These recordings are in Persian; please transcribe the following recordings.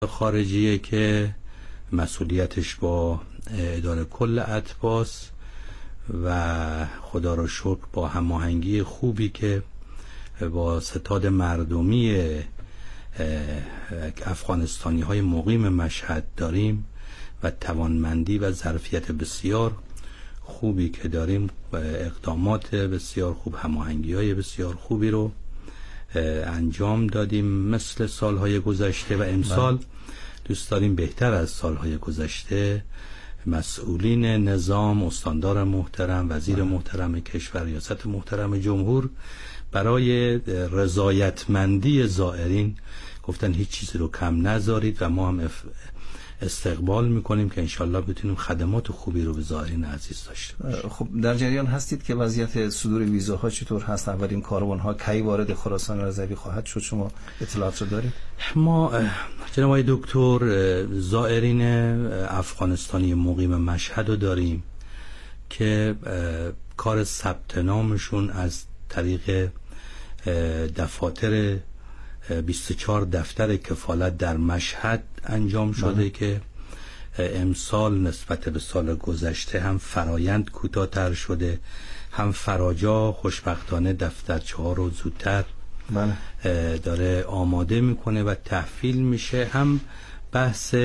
خارجیه که مسئولیتش با اداره کل اتباس و خدا رو شکر با هماهنگی خوبی که با ستاد مردمی افغانستانی های مقیم مشهد داریم و توانمندی و ظرفیت بسیار خوبی که داریم و اقدامات بسیار خوب، هماهنگی های بسیار خوبی رو انجام دادیم مثل سالهای گذشته و امسال دوست داریم بهتر از سالهای گذشته مسئولین نظام، استاندار محترم، وزیر محترم کشور، ریاست محترم جمهور برای رضایتمندی زائرین گفتن هیچ چیزی رو کم نذارید و ما هم استقبال میکنیم که انشالله بتونیم خدمات خوبی رو به زائرین عزیز داشته باشیم. خب در جریان هستید که وضعیت صدور ویزاها چطور هست؟ اولین کاروان‌ها کی وارد خراسان رضوی خواهد شد؟ شما اطلاعات رو دارید؟ ما جناب آقای دکتر زائرین افغانستانی مقیم مشهد رو داریم که کار ثبت نامشون از طریق دفاتر 24 دفتر کفالت در مشهد انجام شده که امسال نسبت به سال گذشته هم فرایند کوتاه‌تر شده، هم فراجا خوشبختانه دفترچه ها رو زودتر داره آماده میکنه و تحویل میشه، هم بحث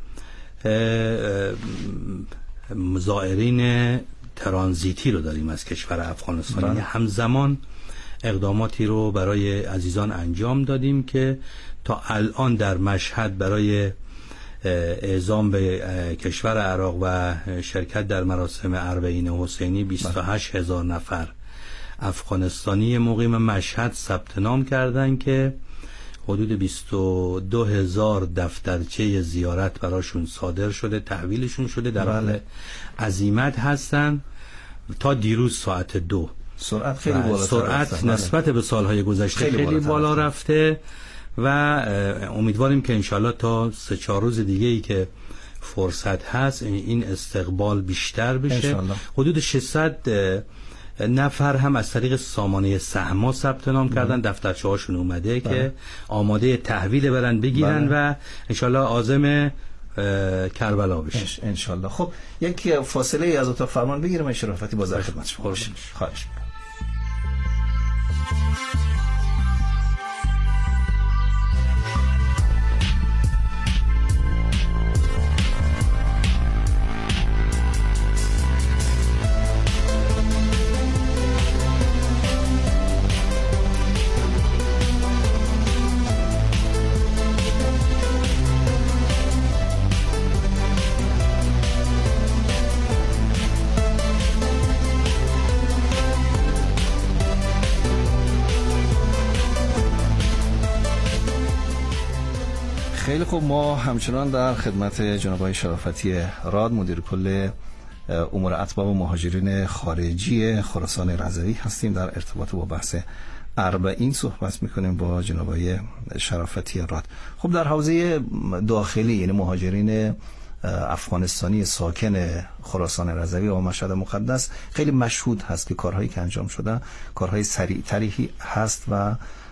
زائرین ترانزیتی رو داریم از کشور افغانستان. همزمان اقداماتی رو برای عزیزان انجام دادیم که تا الان در مشهد برای اعزام به کشور عراق و شرکت در مراسم اربعین حسینی 28,000 نفر افغانستانی مقیم مشهد ثبت نام کردن که حدود 22,000 دفترچه زیارت براشون صادر شده، تحویلشون شده، در حال عزیمت هستن. تا دیروز ساعت 2 سرعت خیلی بالا، سرعت نسبت به سالهای گذشته خیلی بالا رفته و امیدواریم که انشالله تا 3-4 روز دیگه ای که فرصت هست این استقبال بیشتر بشه. انشالله. حدود 600 نفر هم از طریق سامانه سهما ثبت نام کردن، دفترچه هاشون اومده که آماده تحویل برن بگیرن و انشالله عازم کربلا بشه انشالله. خب یک فاصله ای از اتاق فرمان بگیرم شرافتی باز در خدمت شما. خواهش می‌کنم. خیلی خوب، ما همچنان در خدمت جناب آقای شرافتی راد مدیر کل امور اتباع و مهاجرین خارجی خراسان رضوی هستیم. در ارتباط با بحث اربعین صحبت میکنیم با جناب آقای شرافتی راد. خب در حوزه داخلی یعنی مهاجرین افغانستانی ساکن خراسان رضوی و مشهد مقدس خیلی مشهود هست که کارهایی که انجام شده کارهای سریعتری هست و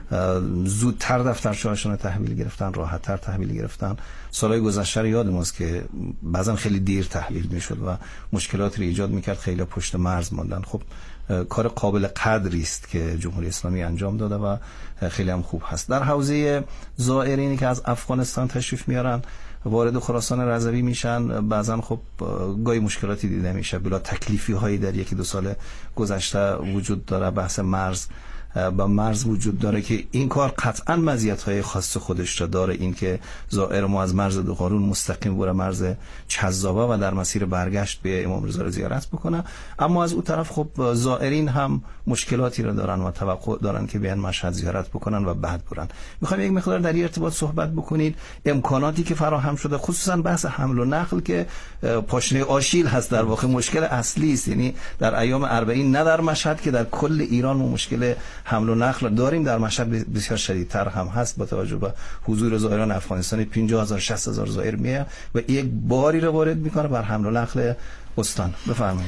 زودتر دفترچه‌هاشون رو تحویل گرفتن، راحت‌تر تحویل گرفتن. سالهای گذشته رو یاد ماست که بعضا خیلی دیر تحویل میشد و مشکلاتی رو ایجاد میکرد، خیلی پشت مرز ماندن. خب کار قابل قدری است که جمهوری اسلامی انجام داده و خیلی هم خوب هست. در حوزه زائرینی که از افغانستان تشریف میارن وارد خراسان رضوی میشن، بعضا خب گاهی مشکلاتی دیده میشه، بلا تکلیفی هایی در 1-2 سال گذشته وجود داره. بحث مرز با مرز وجود داره که این کار قطعا مزیت‌های خاص خودش را داره، این که زائر ما از مرز دوقارون مستقیم بره مرز چذابه و در مسیر برگشت به امام رضا زیارت بکنه. اما از اون طرف خب زائرین هم مشکلاتی را دارن و توقع دارن که بیان مشهد زیارت بکنن و بعد برن. میخوایم یک مقدار در این ارتباط صحبت بکنید، امکاناتی که فراهم شده، خصوصا بحث حمل و نقل که پاشنه آشیل هست، در واقع مشکل اصلی است. یعنی در ایام اربعین نه در مشهد که در کل ایران ما مشکل حمل و نقل داریم، در مشهد بسیار شدیدتر هم هست با توجه به حضور زائران افغانستانی. 50,000 60,000 زائر میه و یک باری رو وارد میکنه بر حمل و نقل استان. بفرمایید.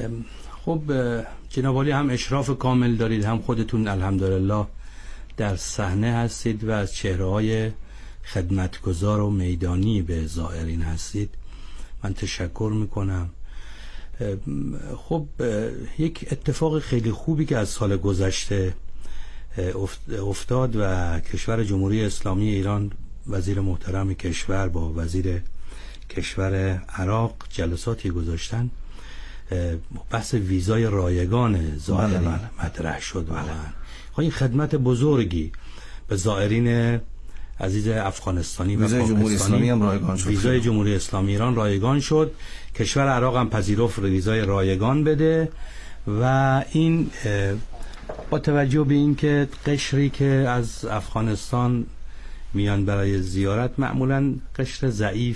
خب جناب عالی هم اشراف کامل دارید، هم خودتون الحمدلله در صحنه هستید و از چهره‌های خدمتگزار و میدانی به زائرین هستید، من تشکر میکنم. خب یک اتفاق خیلی خوبی که از سال گذشته افتاد و کشور جمهوری اسلامی ایران، وزیر محترم کشور با وزیر کشور عراق جلساتی گذاشتن، بحث ویزای رایگان زائرین مطرح شد. واقعا این خدمت بزرگی به زائرین عزیز افغانستانی و پاکستانی هم رایگان شد. ویزای جمهوری اسلامی ایران رایگان شد، کشور عراق هم پذیرفت ویزای رایگان بده و این با توجه به اینکه قشری که از افغانستان میان برای زیارت معمولا قشر ضعیف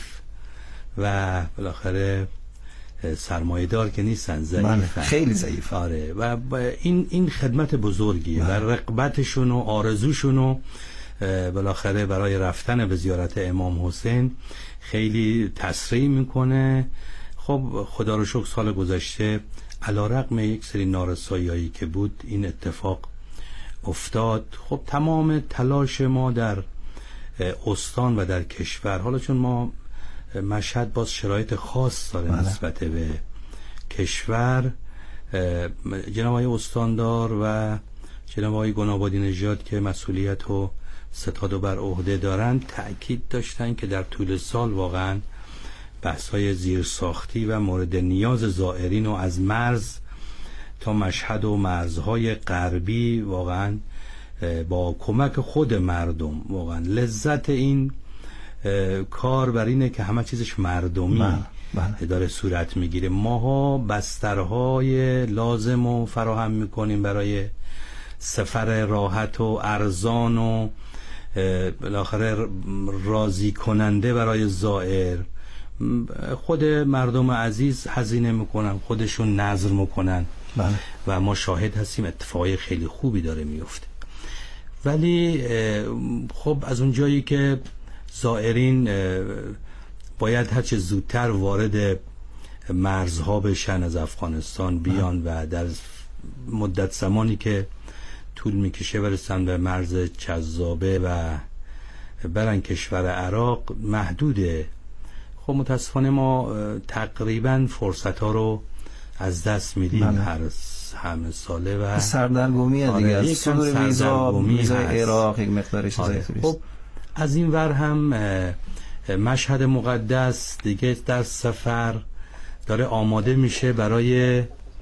و بالاخره سرمایه‌دار که نیستن، ضعیف، خیلی ضعیف. آره، و این خدمت بزرگیه و رغبتشون و آرزوشون و بالاخره برای رفتن به زیارت امام حسین خیلی تسریع میکنه. خب خدا رو شکر سال گذشته علیرغم یک سری نارسایی‌هایی که بود این اتفاق افتاد. خب تمام تلاش ما در استان و در کشور، حالا چون ما مشهد باز شرایط خاص داره نسبت به کشور، جناب آقای استاندار و جناب آقای گنابادی نژاد که مسئولیت و ستاد و بر عهده دارن تأکید داشتن که در طول سال واقعا بحث‌های زیرساختی و مورد نیاز زائرین و از مرز تا مشهد و مرزهای غربی واقعا با کمک خود مردم، واقعا لذت این کار بر اینه که همه چیزش مردمی داره صورت میگیره. ماها بسترهای لازم رو فراهم میکنیم برای سفر راحت و ارزان و بالاخره راضی کننده برای زائر. خود مردم عزیز هزینه میکنن، خودشون نظر میکنن و ما شاهد هستیم اتفاقی خیلی خوبی داره میفته. ولی خب از اون جایی که زائرین باید هرچه زودتر وارد مرزها بشن، از افغانستان بیان و در مدت زمانی که طول میکشه برسن به مرز چذابه و برن کشور عراق محدوده. خب متاسفانه ما تقریبا فرصت ها رو از دست میدیم همه ساله و سردرگمیه دیگه، از صدور ویزا عراق یک مقدار چیزایی. خب از این ور هم مشهد مقدس دیگه در سفر داره آماده میشه برای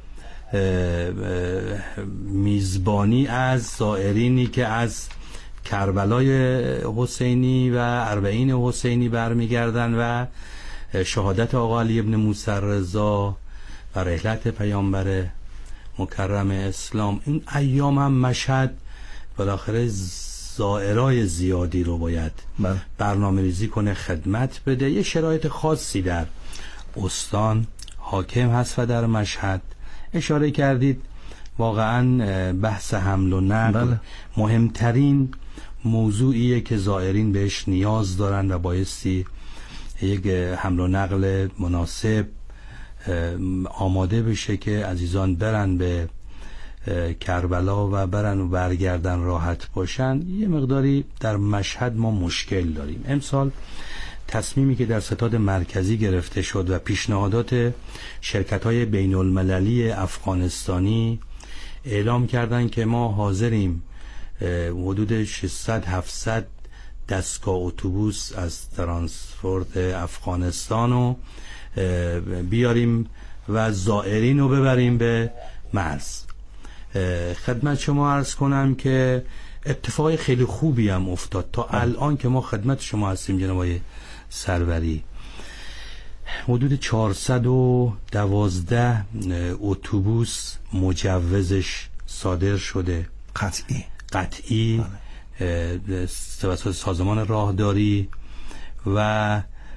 میزبانی از زائرینی که از کربلای حسینی و اربعین حسینی برمیگردن و شهادت آقا علی ابن موسی رضا و رحلت پیامبر مکرم اسلام. این ایام هم مشهد بالاخره زائرای زیادی رو باید برنامه ریزی کنه، خدمت بده. یه شرایط خاصی در استان حاکم هست و در مشهد اشاره کردید. واقعا بحث حمل و نقل مهمترین موضوعیه که زائرین بهش نیاز دارن و بایستی یک حمل و نقل مناسب آماده بشه که عزیزان برن به کربلا و برن و برگردن راحت باشن. یه مقداری در مشهد ما مشکل داریم. امسال تصمیمی که در ستاد مرکزی گرفته شد و پیشنهادات شرکت‌های بین المللی افغانستانی اعلام کردن که ما حاضریم حدود 600-700 دستگاه اتوبوس از ترانسپورت افغانستان رو بیاریم و زائرین رو ببریم به مرز. خدمت شما عرض کنم که اتفاق خیلی خوبی هم افتاد. تا الان که ما خدمت شما هستیم جناب آقای سروری، حدود 412 اتوبوس مجوزش صادر شده، قطعی توسط سازمان راهداری و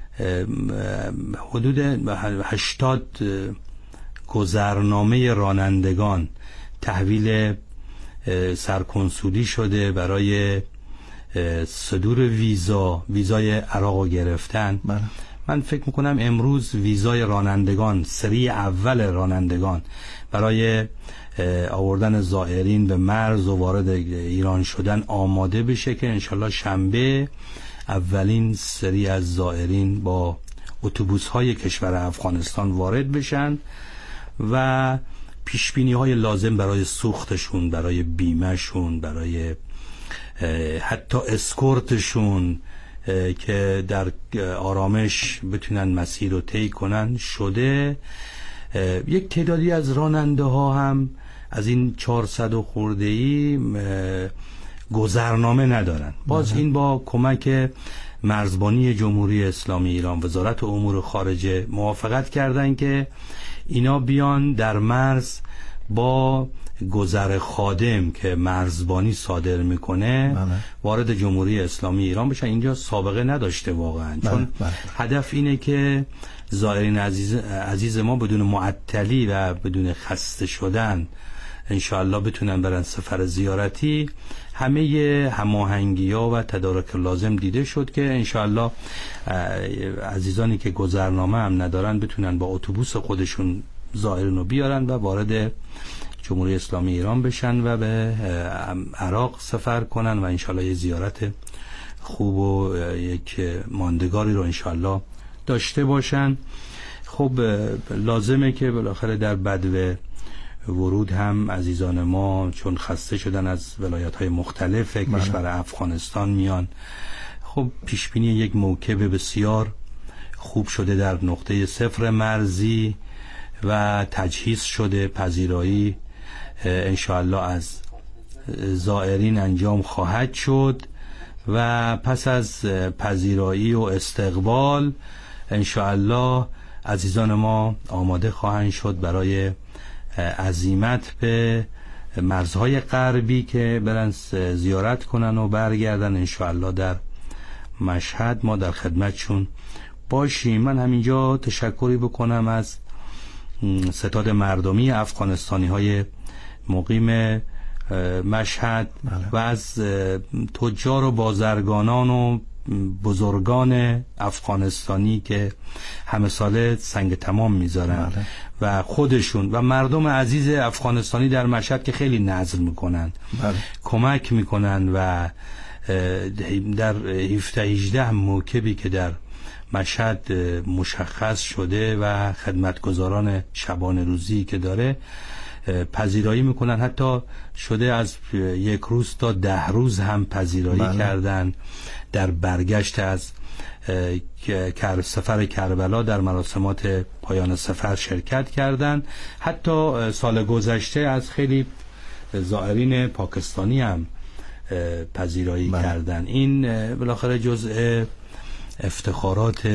حدود 80 گذرنامه رانندگان تحویل سرکنسولی شده برای صدور ویزای عراق گرفتن. من فکر میکنم امروز ویزای رانندگان، سری اول رانندگان برای آوردن زائرین به مرز و وارد ایران شدن آماده بشه که انشالله شنبه اولین سری از زائرین با اتوبوس‌های کشور افغانستان وارد بشن و پیشبینی‌های لازم برای سوختشون، برای بیمهشون، برای حتی اسکورتشون که در آرامش بتونن مسیر رو طی کنن شده. یک تعدادی از راننده ها هم از این 400 و خورده‌ای گذرنامه ندارن. باز این با کمک مرزبانی جمهوری اسلامی ایران، وزارت امور خارجه موافقت کردن که اینا بیان در مرز با گذر خادم که مرزبانی صادر میکنه وارد جمهوری اسلامی ایران بشن. اینجا سابقه نداشته واقعا، چون هدف اینه که زائرین عزیز ما بدون معطلی و بدون خسته شدن انشاءالله بتونن برن سفر زیارتی. همه هماهنگی‌ها و تدارک لازم دیده شد که انشاءالله عزیزانی که گذرنامه هم ندارن بتونن با اتوبوس خودشون زائرین رو بیارن و وارد جمهوری اسلامی ایران بشن و به عراق سفر کنن و انشاءالله یه زیارت خوب و یک ماندگاری رو انشاءالله داشته باشن. خب لازمه که بالاخره در بدو ورود هم عزیزان ما چون خسته شدن از ولایت‌های مختلف کشور افغانستان میان، خب پیشبینی یک موکب بسیار خوب شده در نقطه صفر مرزی و تجهیز شده. پذیرایی انشاءالله از زائرین انجام خواهد شد و پس از پذیرایی و استقبال انشاءالله عزیزان ما آماده خواهند شد برای عزیمت به مرزهای غربی که برن زیارت کنن و برگردن. انشاءالله در مشهد ما در خدمتشون باشیم. من همینجا تشکری بکنم از ستاد مردمی افغانستانی های مقیم مشهد و از تجار و بازرگانان و بزرگان افغانستانی که همه ساله سنگ تمام میذارن و خودشون و مردم عزیز افغانستانی در مشهد که خیلی نذر میکنن، کمک میکنن و در 17-18 موکبی که در مشهد مشخص شده و خدمتگزاران شبانه روزی که داره پذیرایی میکنن. حتی شده از 1 روز تا 10 روز هم پذیرایی کردن. در برگشت از سفر کربلا در مراسمات پایان سفر شرکت کردن. حتی سال گذشته از خیلی زائرین پاکستانی هم پذیرایی کردن. این بالاخره جزء افتخارات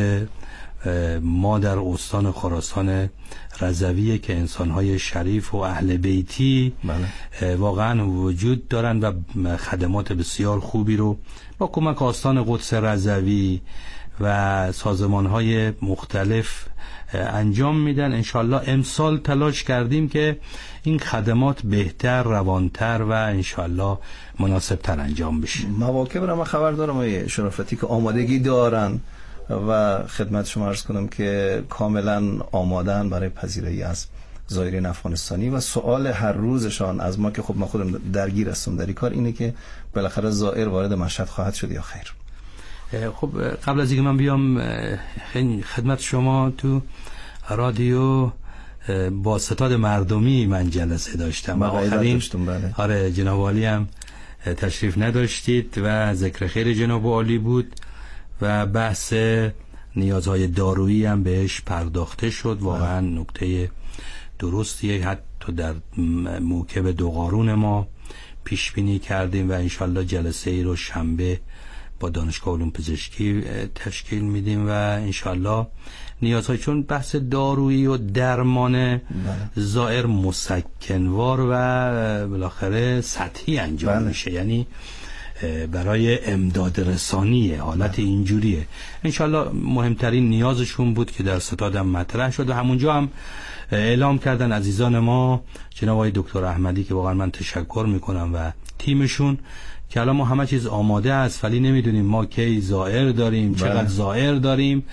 ما در استان خراسان رضویه که انسان‌های شریف و اهل بیتی واقعا وجود دارن و خدمات بسیار خوبی رو با کمک آستان قدس رضوی و سازمان‌های مختلف انجام میدن. انشالله امسال تلاش کردیم که این خدمات بهتر، روانتر و انشالله مناسبتر انجام بشه. مواکب را من خبر دارم آقای شرافتی که آمادگی دارن و خدمت شما عرض کنم که کاملا آمادن برای پذیرایی از زائرین افغانستانی و سوال هر روزشان از ما که خب ما خودم درگیر هستم در این کار اینه که بالاخره زائر وارد مشهد خواهد شد یا خیر. خب قبل از اینکه من بیام خدمت شما تو رادیو با ستاد مردمی من جلسه داشتم و آخرین آره جناب عالی هم تشریف نداشتید و ذکر خیر جناب عالی بود و بحث نیازهای دارویی هم بهش پرداخته شد. واقعا نکته درستیه. حتی در موکب 2 قارون ما پیش بینی کردیم و انشالله جلسه ای رو شنبه با دانشگاه علوم پزشکی تشکیل میدیم و انشالله نیازهای، چون بحث دارویی و درمان زائر مسکنوار و بالاخره سطحی انجام میشه، یعنی برای امداد رسانی حالت اینجوریه. انشالله مهمترین نیازشون بود که در ستادم مطرح شد و همونجا هم اعلام کردن عزیزان ما جناب آقای دکتر احمدی که واقعا من تشکر میکنم و تیمشون که الان ما همه چیز آماده است ولی نمیدونیم ما کی زائر داریم، چقدر زائر داریم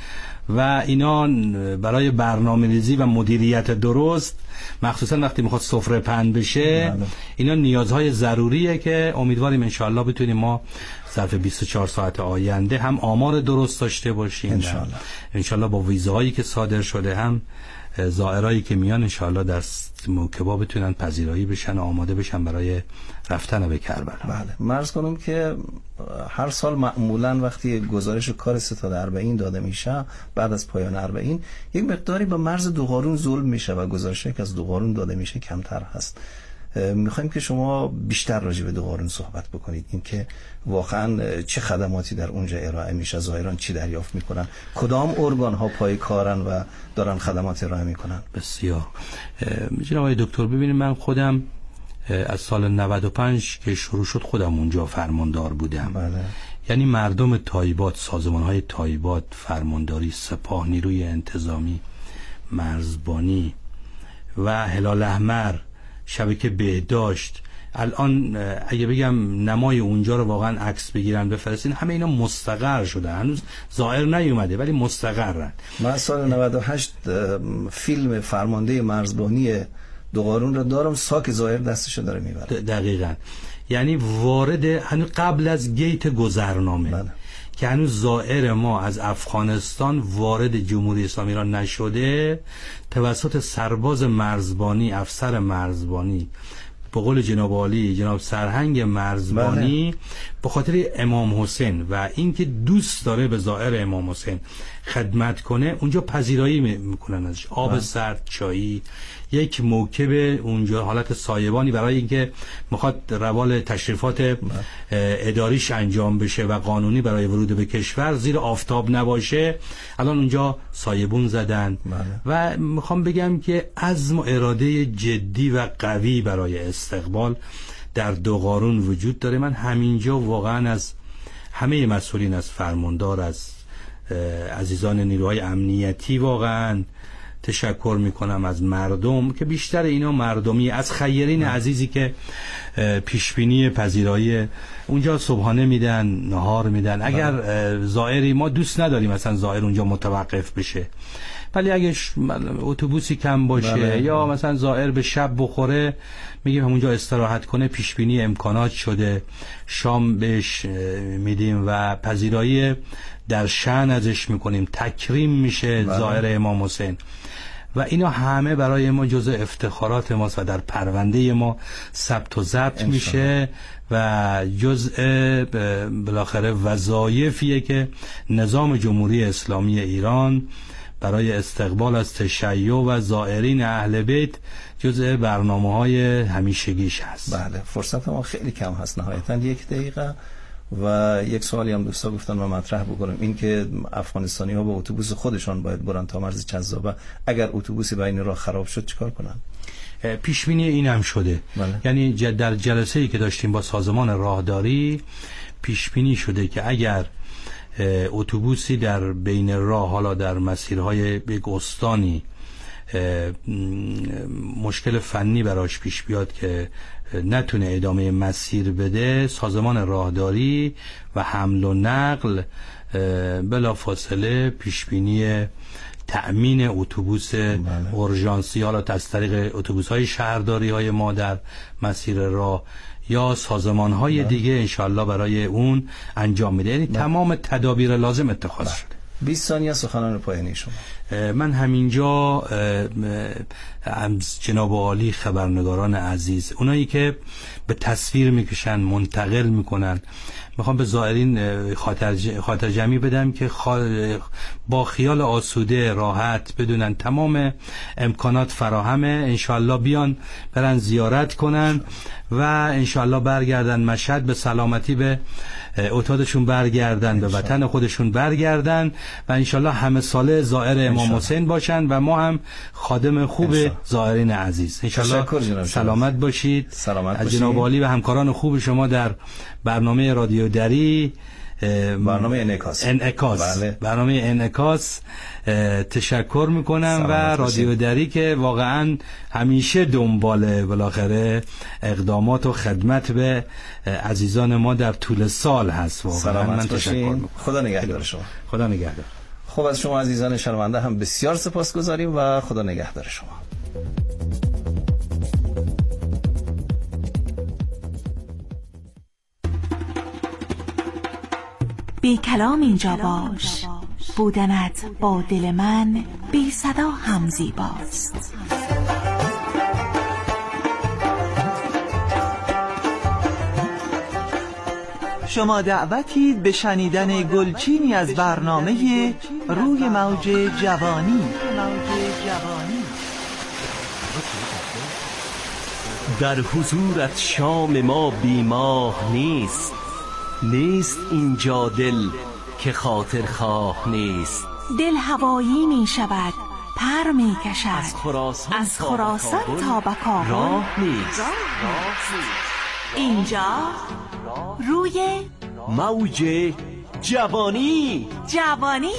و اینا برای برنامه‌ریزی و مدیریت درست، مخصوصا وقتی میخواد سفره پهن بشه، اینا نیازهای ضروریه که امیدواریم انشالله بتونیم ما ظرف 24 ساعت آینده هم آمار درست داشته باشیم انشالله با ویزاهایی که صادر شده، هم زائرایی که میان انشالله در موکبا بتونن پذیرایی بشن و آماده بشن برای رفتن به کربلا. بله، مرز کنم که هر سال معمولا وقتی گزارش کار ستاد 40 داده میشه، بعد از پایان 40 یک مقداری به مرز دوغارون ظلم میشه و گزارشی که از دوغارون داده میشه کمتر هست. میخوایم که شما بیشتر راجع به دوغارون صحبت بکنید، اینکه واقعا چه خدماتی در اونجا ارائه میشه، زائران چی دریافت میکنن، کدام ارگان ها پای کارن و دارن خدمات ارائه میکنن. بسیار جناب آقای دکتر، ببینید من خودم از سال 95 که شروع شد خودم اونجا فرماندار بودم. بله. یعنی مردم تایبات، سازمان‌های تایبات، فرمانداری، سپاه، نیروی انتظامی، مرزبانی و هلال احمر، شبکه بهداشت، الان اگه بگم نمای اونجا رو واقعا عکس بگیرن بفرستین، همه اینا مستقر شده، هنوز زائر نیومده ولی مستقرن. من سال 98 فیلم فرمانده مرزبانی دوغارون رو دارم، ساک زائر دستشو داره میبره. دقیقاً، یعنی وارد هنوز قبل از گیت گذرنامه. بله. که هنوز زائر ما از افغانستان وارد جمهوری اسلامی ایران نشده، توسط سرباز مرزبانی، افسر مرزبانی، به قول جناب عالی جناب سرهنگ مرزبانی، به خاطر امام حسین و اینکه دوست داره به زائر امام حسین خدمت کنه، اونجا پذیرایی میکنن ازش، آب سرد، چایی، یک موکب اونجا حالت سایبانی برای اینکه میخواد روال تشریفات اداریش انجام بشه و قانونی برای ورود به کشور زیر آفتاب نباشه. الان اونجا سایبون زدن. و میخوام بگم که عزم و اراده جدی و قوی برای استقبال در دوغارون وجود داره. من همینجا واقعا از همه مسئولین، از فرماندار، از عزیزان نیروهای امنیتی واقعا تشکر میکنم، از مردم که بیشتر اینا مردمی، از خیرین عزیزی که پیشبینی پذیرایی اونجا صبحانه میدن، نهار میدن. اگر زائری، ما دوست نداریم مثلا زائر اونجا متوقف بشه، ولی اگه اتوبوسی کم باشه یا مثلا زائر به شب بخوره، میگیم همونجا استراحت کنه، پیشبینی امکانات شده، شام بهش میدیم و پذیرایی در شأن ازش میکنیم، تکریم میشه زائر امام حسین و اینا همه برای ما جزء افتخارات ماست و در پرونده ما ثبت و ضبط میشه و جزء بالاخره وظایفیه که نظام جمهوری اسلامی ایران برای استقبال از تشیع و زائرین اهل بیت جزء برنامه‌های همیشگیش هست. بله، فرصت ما خیلی کم هست، نهایتاً 1 دقیقه و یک سوالی هم دوستا گفتن و مطرح بکنم، این که افغانستانی ها با اتوبوس خودشان باید برن تا مرز جذابه، اگر اتوبوسی بین راه خراب شد چیکار کنن؟ پیشبینی این هم شده. یعنی در جلسه‌ای که داشتیم با سازمان راهداری پیشبینی شده که اگر اتوبوسی در بین راه، حالا در مسیرهای یک استانی، مشکل فنی براش پیش بیاد که نتونه ادامه مسیر بده، سازمان راهداری و حمل و نقل بلا فاصله پیشبینی تأمین اتوبوس اورژانسی، حالا از طریق اتوبوس‌های شهرداری های ما در مسیر راه یا سازمان‌های دیگه انشالله برای اون انجام میده. یعنی تمام تدابیر لازم اتخاذ شده. 20 ثانیه سخنان پایانی شما. من همینجا جناب عالی خبرنگاران عزیز، اونایی که به تصویر میکشن، منتقل میکنن، میخوام به زائرین خاطر جمعی بدم که با خیال آسوده، راحت، بدونن تمام امکانات فراهمه، انشالله بیان برن زیارت کنن و انشالله برگردن مشهد به سلامتی، به اتادشون برگردن، به وطن خودشون برگردن و انشالله همه ساله زائر امام حسین باشن و ما هم خادم خوب زائرین عزیز. انشالله سلامت باشید. از جناب عالی و همکاران خوب شما در برنامه رادیو دری، برنامه انعکاس برنامه انعکاس تشکر میکنم و رادیو دری که واقعا همیشه دنبال بالاخره اقدامات و خدمت به عزیزان ما در طول سال هست. واقعا من تشکر میکنم. خدا نگهدار شما. خدا نگهدار. خب از شما عزیزان شنونده هم بسیار سپاسگزاریم و خدا نگهدار شما. بی کلام اینجا باش، بودنت با دل من بی صدا هم زیباست. شما دعوتید به شنیدن گلچینی از برنامه روی موج جوانی. در حضورت شام ما بیماه نیست، نیست اینجا دل که خاطر خواه نیست. دل هوایی می شود، پر می کشد، از خراسان تا بکابل راه نیست. اینجا روی موج جوانی. جوانی.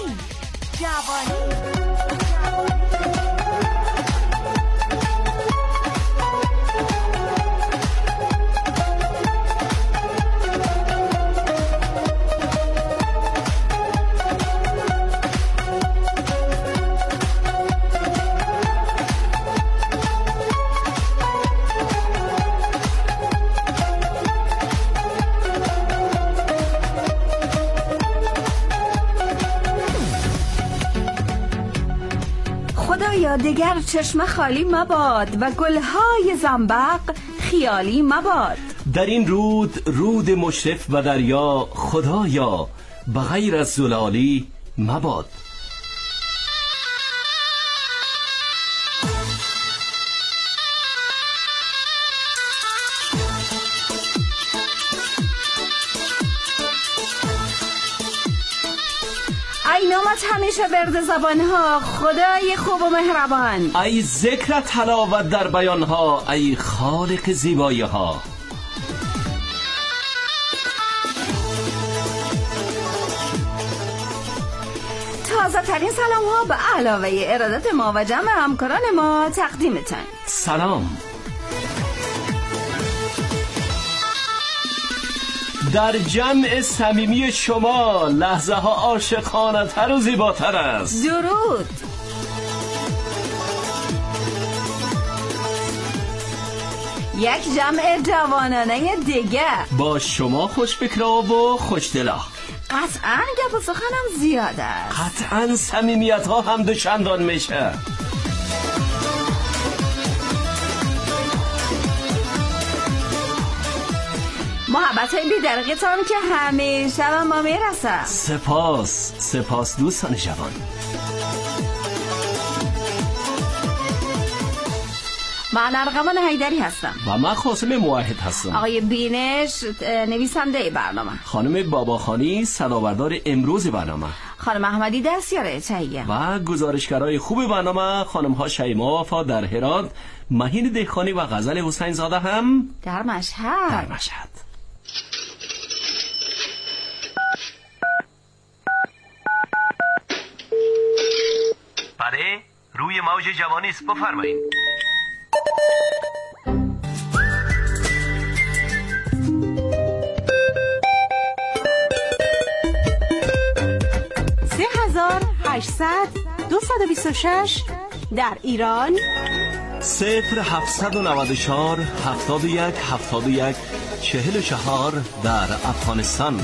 خدایا دگر چشم خالی مباد و گلهای زنبق خیالی مباد. در این رود مشرف و دریا خدایا بغیر از زلالی مباد. ای نامت همیشه برد زبانها، خدای خوب و مهربان. ای ذکر تلاوت در بیانها، ای خالق زیبایی ها. تازه ترین سلام ها به علاوه ارادت ما و جمع همکاران ما تقدیمتن. سلام. در جمع صمیمی شما لحظه ها عاشقانه تر و زیباتر است. درود. یک جمع جوانانه دیگه با شما خوشفکرا و خوشدلا. قطعاً گپ و سخنم زیاد است. قطعاً صمیمیت ها هم دوچندان میشه. محبت های بی‌درقیتان که همیشه به ما میرسه. سپاس دوستان جوان. من ارغوان حیدری هستم و من قاسم موحد هستم. آقای بینش نویسنده برنامه، خانم باباخانی صدابردار امروز برنامه، خانم احمدی دستیار چهیه و گزارشگرای خوب برنامه خانم ها شیما وفا در هرات، مهین دهخانی و غزل حسین زاده هم در مشهد. بله، روی موج جوانی است، بفرمایید. در ایران 0794 71 71 44 در افغانستان.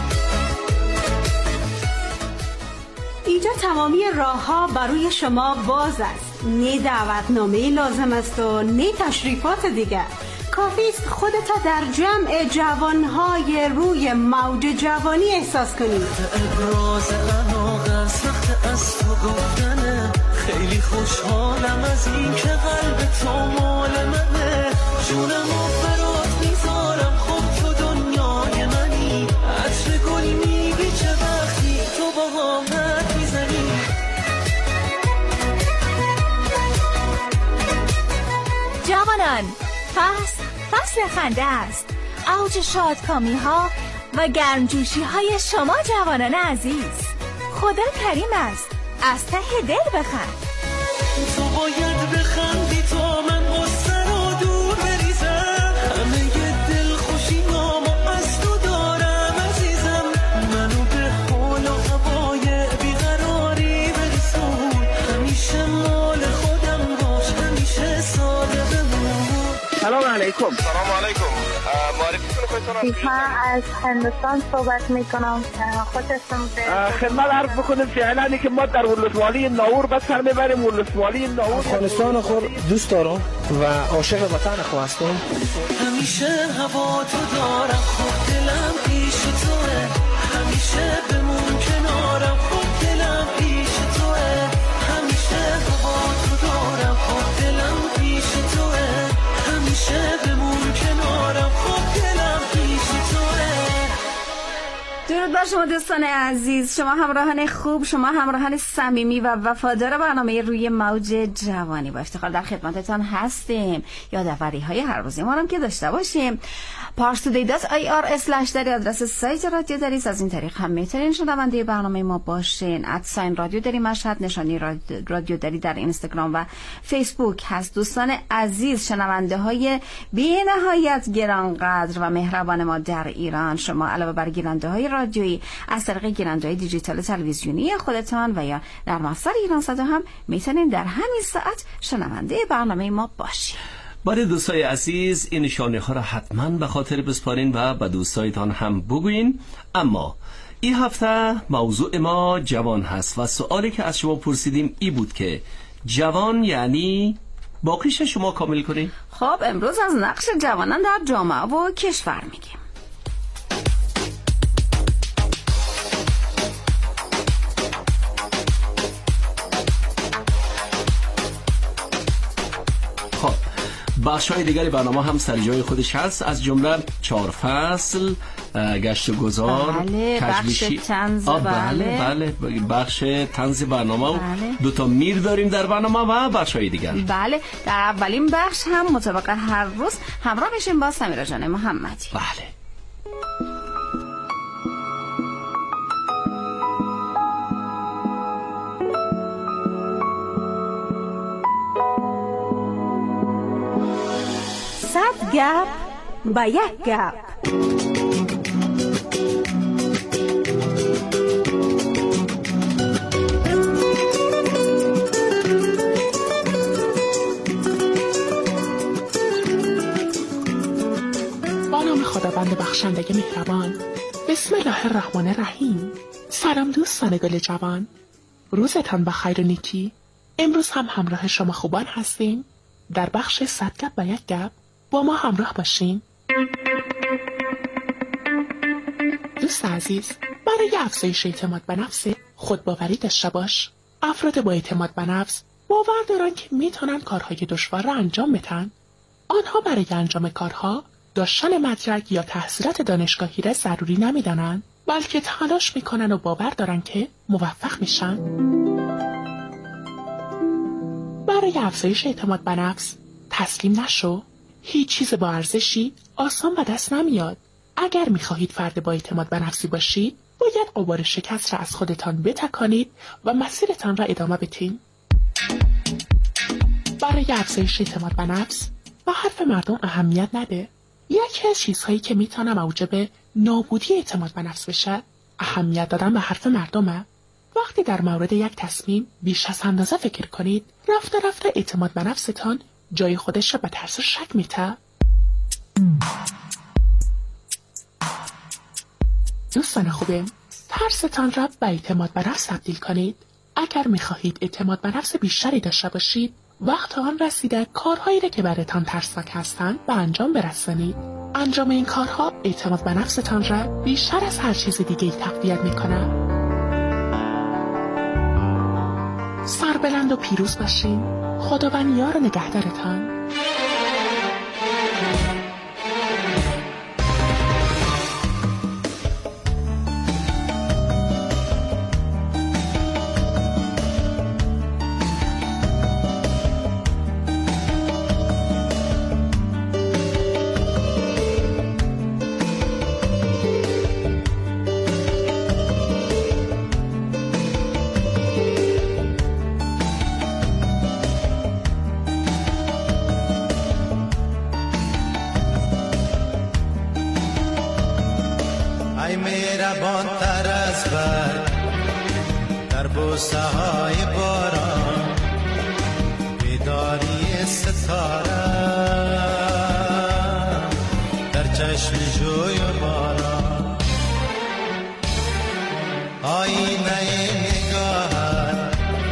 اینجا تمامی راه‌ها برای شما باز است. نه دعوتنامه لازم است و نه تشریفات دیگر. کافی است خودت در جمع جوانهای روی موج جوانی احساس کنید. ابراز علاقه سخت از تو گفتنه، خیلی خوشحالم از این که قلب تو مال منه، جونمو برات میذارم، خب تو دنیای منی، عطر گل میبیچه وقتی تو با هم حرف میزنی. جوانان، فصل خنده است، اوج شادکامی ها و گرمجوشی های شما جوانان عزیز. خدا کریم است، از ته دل بخند. تو باید بخندی تا من غصه رو دور بریزم، همه ی دل خوشی نامو از تو دارم عزیزم، منو به حال و هوای بیقراری علیکم. سلام علیکم. معرفتون خودتون از هندوستان صحبت میکنم. خوشتون خدمت عرض بکنیم فعلا که ما در ولسوالی ناور بس سر میبریم. ولسوالی ناور افغانستان خود دوست دارم و عاشق وطن خود هستم. همیشه هوا تو دارم، خود دلم پیش توه، همیشه بمون کنارم، خود دلم پیش توه، همیشه هوا تو دارم، خود دلم پیش توه، همیشه بمون کنارم، خود دلم پیش توه. درود بر شما دوستان عزیز، شما همراهان خوب، شما همراهان صمیمی و وفادار برنامه روی موج جوانی. با افتخار در خدمتتان هستیم. یادآوری‌های هر روزی ما هم که داشته باشیم. parstoday.ir/ در آدرس سایت رادیو داری. از این طریق هم میتونین شنونده برنامه ما باشین. @ رادیو داری مشهد، نشانی رادیو داری در اینستاگرام و فیسبوک هست. دوستان عزیز، شنونده های بی‌نهایت گرانقدر و مهربان ما در ایران، شما علاوه بر گیرنده های رادیویی از طریق گیرنده های دیجیتال تلویزیونی خودتان و یا در مفصل ایران صدا هم میتونین در همین ساعت شنونده برنامه ما باشین. برای دوستای عزیز این نشانه ها را حتما به خاطر بسپارین و به دوستایتان هم بگوین. اما این هفته موضوع ما جوان هست و سوالی که از شما پرسیدیم ای بود که جوان یعنی باقیش شما کامل کنید. خب امروز از نقش جوانان در جامعه و کشور میگیم. بخش‌های دیگری برنامه هم سر جای خودش هست، از جمله 4 فصل، گشت و گذار، بله، بخش طنز، بله بخش طنز برنامه و 2 میر داریم در برنامه و بخش‌های دیگر. بله، در اولین بخش هم مطابق هر روز همراه میشیم با سمیرا جان محمدی. بله. صد گپ با یک گپ. با نام خداوند بخشنده مهربان. بسم الله الرحمن الرحیم. سلام دوستان گل جوان، روزتان بخیر و نیکی. امروز هم همراه شما خوبان هستیم. در بخش 100 گپ و یک گپ با ما همراه باشین. دوست عزیز، برای افزایش اعتماد به نفس خودباوری داشته باش. افراد با اعتماد به نفس باور دارن که میتونن کارهای دشوار را انجام بدن. آنها برای انجام کارها داشتن مدرک یا تحصیلات دانشگاهی را ضروری نمیدانند، بلکه تلاش میکنن و باور دارن که موفق میشن. برای افزایش اعتماد به نفس تسلیم نشو. هیچ چیز با ارزشی آسان به دست نمیاد. اگر میخواهید فرد با اعتماد به نفسی باشید، باید غبار شکست را از خودتان بتکانید و مسیرتان را ادامه بدید. برای افزایش اعتماد به نفس و حرف مردم اهمیت نده. یکی از چیزهایی که میتونه موجب نابودی اعتماد به نفس بشه، اهمیت دادن به حرف مردمه. وقتی در مورد یک تصمیم بیش از اندازه فکر کنید، رفته رفته اعتماد به نفستان جای خودش را به ترس شک میته. دوستان خوبم، ترستان را به اعتماد به نفس تبدیل کنید. اگر میخواهید اعتماد به نفس بیشتری داشته باشید، وقت آن رسیده کارهایی را که برایتان ترسناک هستند به انجام برسانید. انجام این کارها اعتماد به نفستان را بیشتر از هر چیز دیگه‌ای تقویت میکنه. سربلند و پیروز باشین. خداوند یار و نگهدارتان. بوسه های باران بیداری ستاره چشم جوی و بالا آینه